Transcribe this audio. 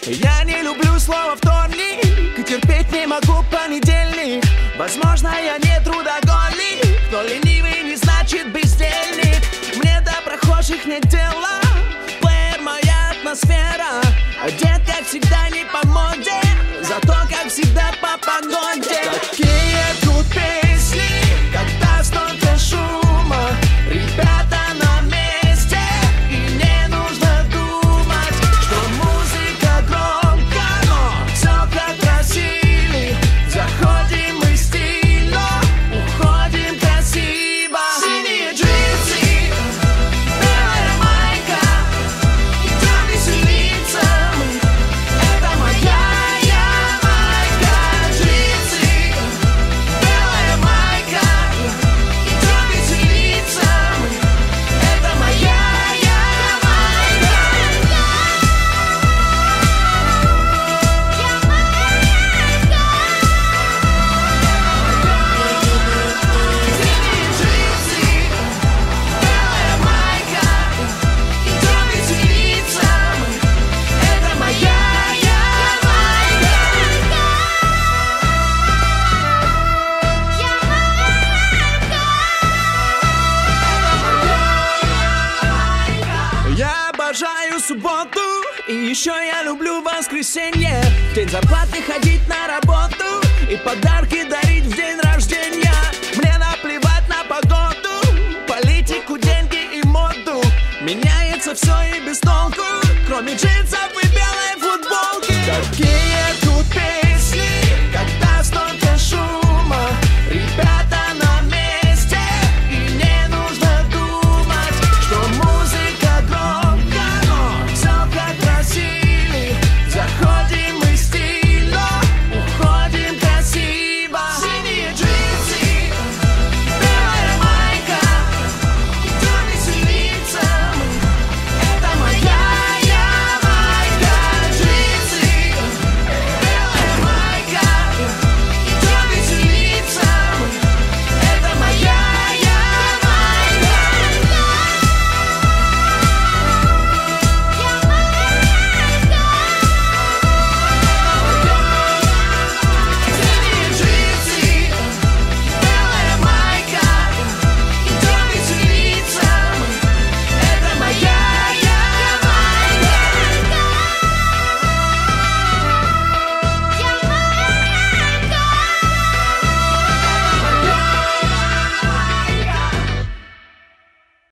Я не люблю слово вторник и терпеть не могу понедельник. Возможно, я не трудоголик, но ленивый не значит бездельник. Мне до прохожих нет дела, плеер моя атмосфера. Одет как всегда не по моде, зато как всегда по погоде. Такие тут песни, когда столько шума. Ребята на месте, и не нужно думать, что музыка громко, но все как просили. Заходим мы стильно, уходим красиво. Синие джинсы, белая майка, идем веселиться мы. Это моя майка. Джинсы, белая майка, идем веселиться мы. Это моя майка. Синие джинсы, белая майка, идем веселиться мы. Это моя майка. Я обожаю субботу, и еще я люблю воскресенье. В день зарплаты ходить на работу и подарки дарить в день рождения. Мне наплевать на погоду, политику, деньги и моду. Меняется все и без толку, кроме джинсов и